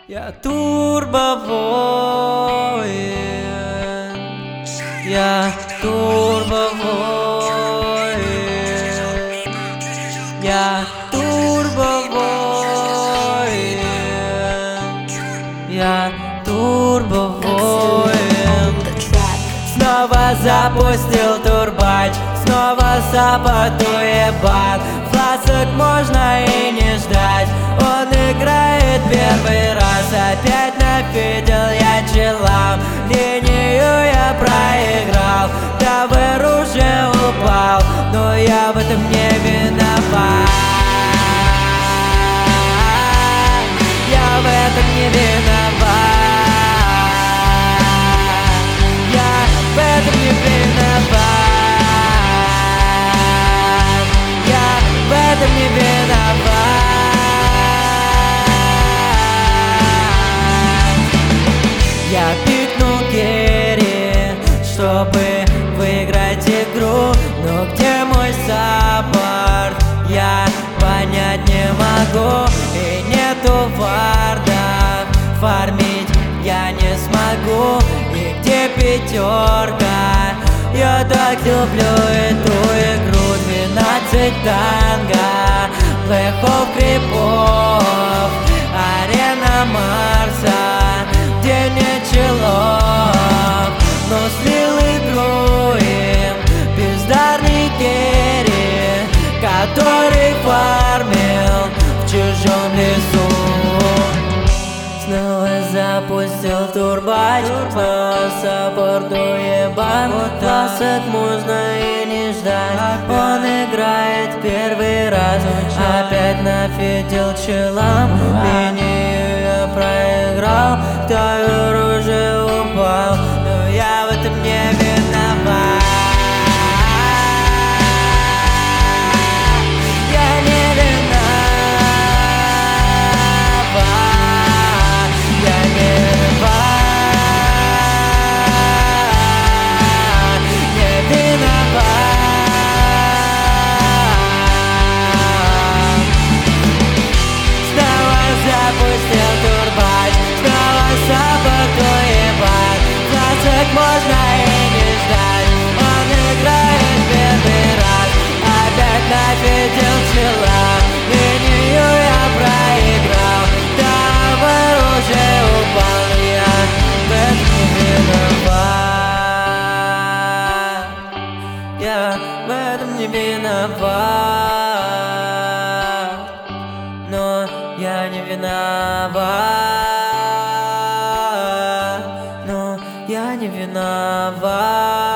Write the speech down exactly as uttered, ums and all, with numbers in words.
Я турбовоин, я турбовоин, я турбовоин, я турбовоин. Снова запустил турбач, снова саботует бат. Фласок можно и не ждать, он играет первый раз. Опять нафидел я челам, линию я проиграл. Тавер уже упал, но я в этом не виноват. Я в этом не виноват. Я в этом не виноват. Я в этом не виноват. Я пикнул керри, чтобы выиграть игру. Но где мой саппорт, я понять не могу. И нету варда, фармить я не смогу. И где пятерка? Я так люблю эту игру. Двенадцать танго, плей-офф крипов, арена Марса, где нет челов. Но слил игру им бездарный керри, который фармил в чужом лесу. Снова запустил турбач, снова саппорту ебан. Фласок можно и не ждать, он играет первый раз. Опять нафидел челам, линию я проиграл. Тавер уже упал, но я в этом не виноват. Я не виноват. Я не виноват. Не виноват. Снова запустил турбач, снова саботует бат. Фласок можно и не ждать, он играет первый раз. Опять нафидел чела, линию я проиграл. Тавер уже упал, я в этом не виноват. Я в этом не виноват. Но я не виноват. Но я не виноват.